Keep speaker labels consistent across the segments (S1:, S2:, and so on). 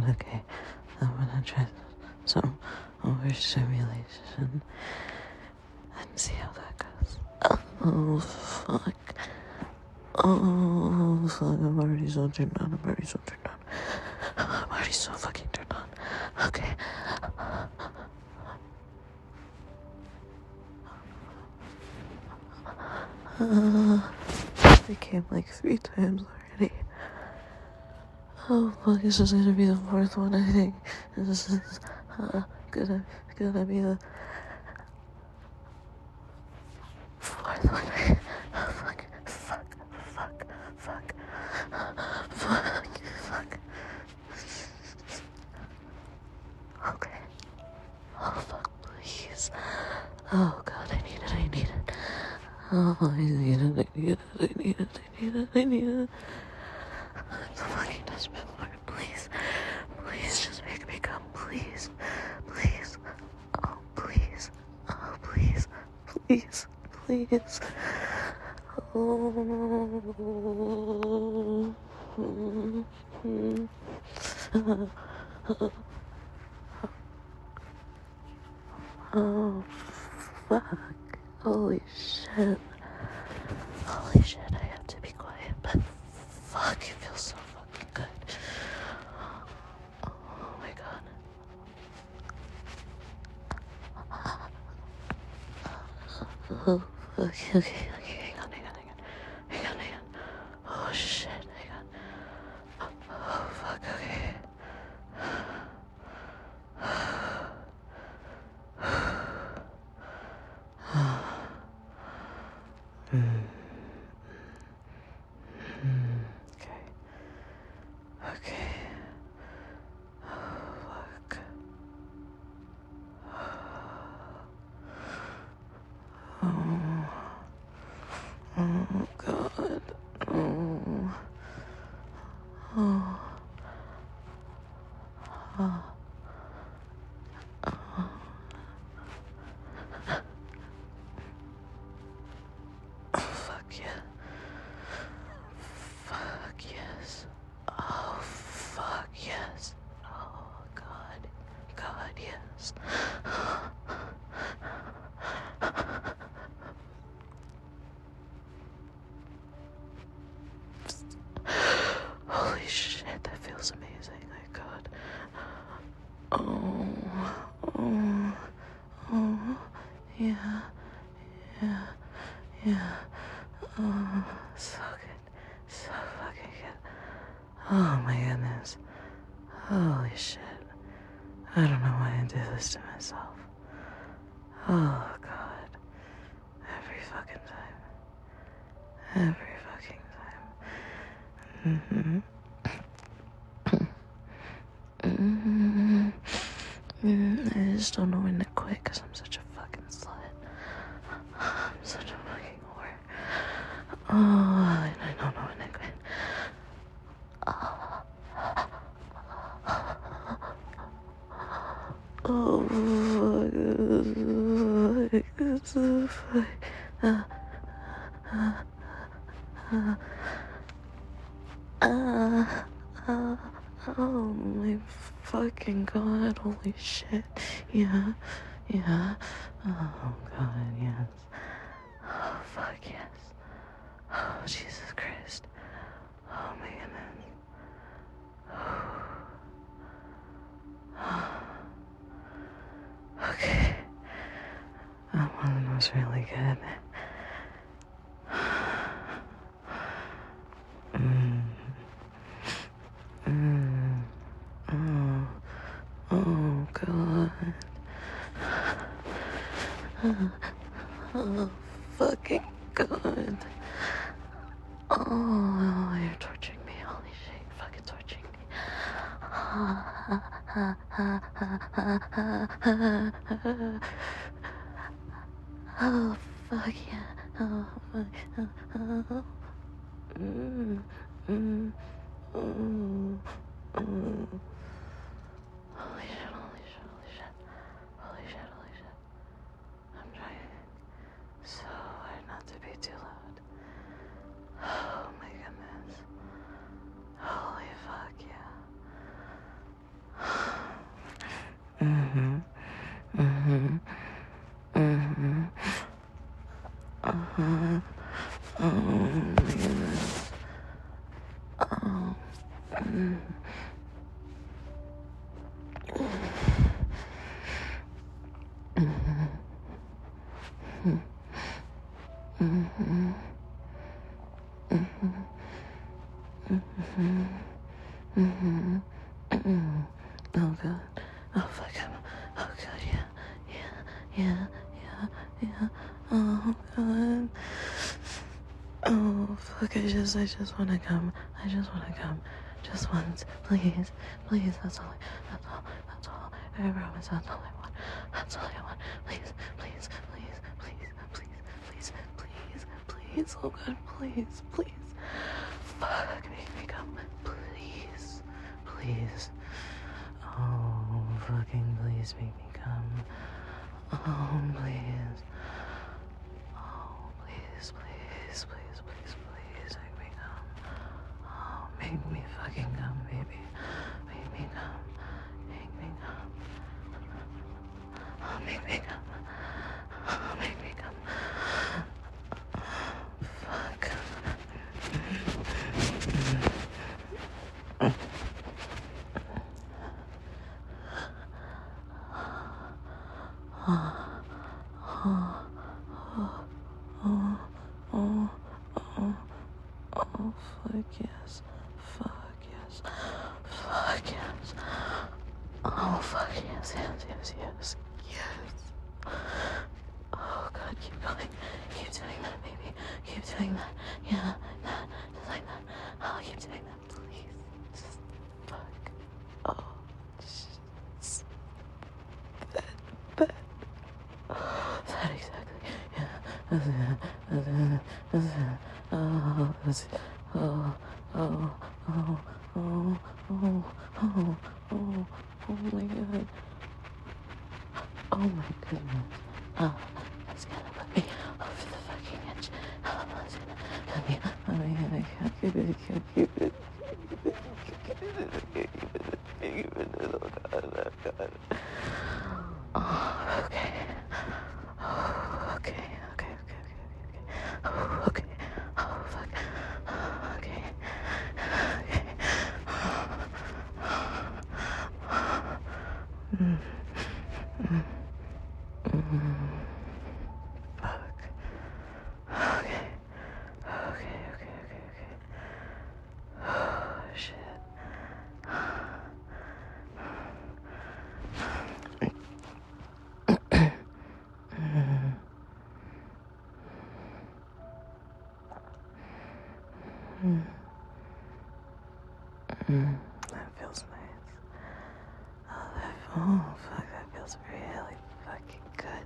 S1: god, okay. I'm gonna try some overstimulation and see how that goes. Oh, fuck. Oh, fuck. I'm already so turned on. I'm already so fucking turned on. Okay. I came like 3 times already. Oh fuck, this is gonna be the 4th one, I think. This is gonna be the 4th one. Oh, fuck. Okay. Oh fuck, please. Oh god, I need it. Oh, I need it. I'm so fucking desperate for it. Please, just make me come. Please. Oh, please. Oh, fuck. Holy shit, I have to be quiet, but fuck, it feels so fucking good. Oh my god. Oh, okay, hang on. Oh shit, hang on. Oh fuck, okay. Okay. Oh, fuck. Oh, God. Fuck yeah. Fuck yes. Oh, fuck yes. Oh, God. God, yes. Holy shit, that feels amazing. My God. Oh, yeah. Oh, so good. So fucking good. Oh my goodness. Holy shit. I don't know why I do this to myself. Oh God. Every fucking time. I just don't know when to quit because I'm such a fucking slut. I'm such a fucking whore. Oh, I don't know when to quit. Oh, fuck. Oh my fucking God, holy shit. Yeah. Oh God, yes. Oh fuck yes. Oh Jesus Christ. Oh my goodness. Okay. That one was really good. Oh God. Oh fucking God. Oh, you're torturing me. Holy shit, you're fucking torturing me. Oh fuck yeah. Oh fuck. Holy shit. I'm trying so hard not to be too loud. Oh my goodness. Holy fuck yeah. Mm-hmm. Mm-hmm. Mm-hmm. Uh-huh. Oh my goodness. Oh. Mm. Mm-hmm. Mm-hmm. Mm-hmm. Mm-hmm. Mm-hmm. Mm-hmm. Oh god. Oh fuck him. Oh god, yeah. Yeah. Yeah. Yeah. Yeah. Oh god. Oh fuck, I just wanna come. I just wanna come. Just once. Please. Please, that's all. I promise that's all I want. That's all I want. Please. Please. Please. Please. Please. Please. Please. Please. Oh god, please. Please. Fuck, make me come. Please. Please. Oh, fucking please make me come. Oh, please. Oh, please, please, please, please, please make me come. Oh, make me fucking come, baby. Make me come. Make me come. Oh, make me come. Oh, make me come. Fuck. Oh, fuck yes. Fuck yes. Fuck yes. Oh, fuck yes, yes, yes, yes, yes. Oh, God, keep going. Keep doing that, baby. Keep doing that. Yeah, that. Just like that. Oh, keep doing that, please. Just fuck. Oh, just that. That exactly. Yeah. That's it. That's it. That's it. Oh, that's it. Oh, oh, oh, oh, oh, oh, oh, oh my god. Oh my goodness. Oh, that's gonna put me over the fucking edge. Oh, that's gonna put me, oh my god, I can't keep it, I can't keep it. Oh god, oh god. Oh, okay. Oh, okay. Oh, okay. Oh, fuck. Oh, okay. Okay. Mm. Mm. Mm. Fuck. Okay. Oh, shit. That feels nice. Oh, fuck, that feels really fucking good.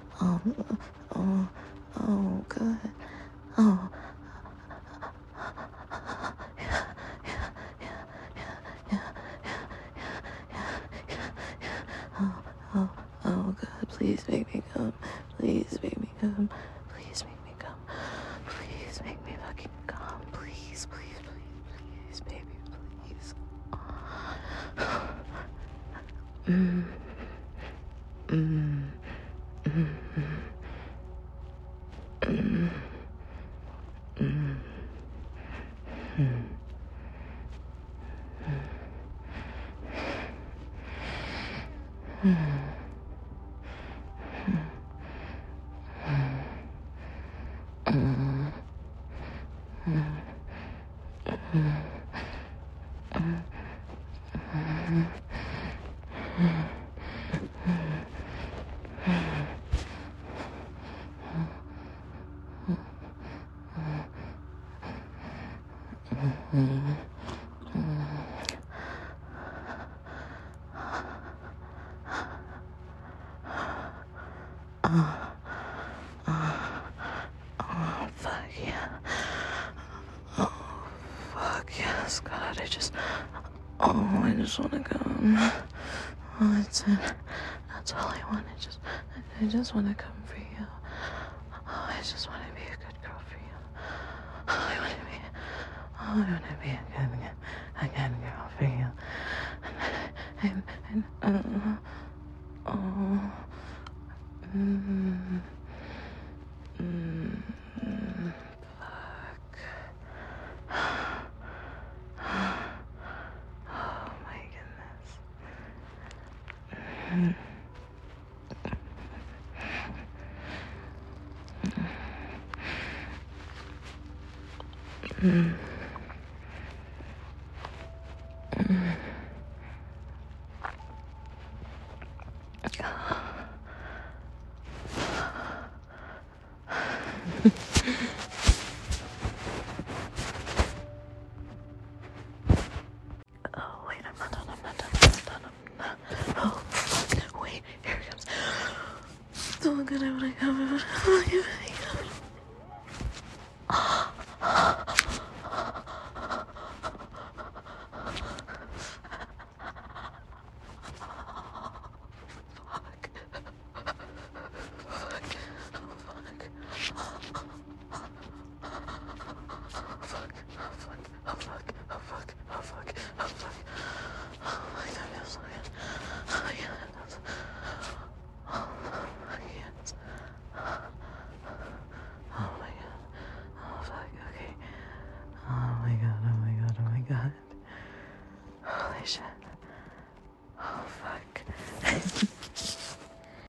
S1: Oh, good. Oh. Oh, God, please make me come. Please make me come. Please make me come. Please make me fucking come. Please, baby, please. Mm. Mm. Mm. Mm. Mm. Mm. Oh, fuck yeah. Oh, fuck yes, God, I just wanna go. Oh, that's it. That's all I want. I just wanna come for you. Oh, I just wanna be a good girl for you. I wanna be a good girl for you. And Fuck. Oh my goodness. Oh, wait, I'm not done. Oh, fuck. Wait, here it comes. Don't get it when I come.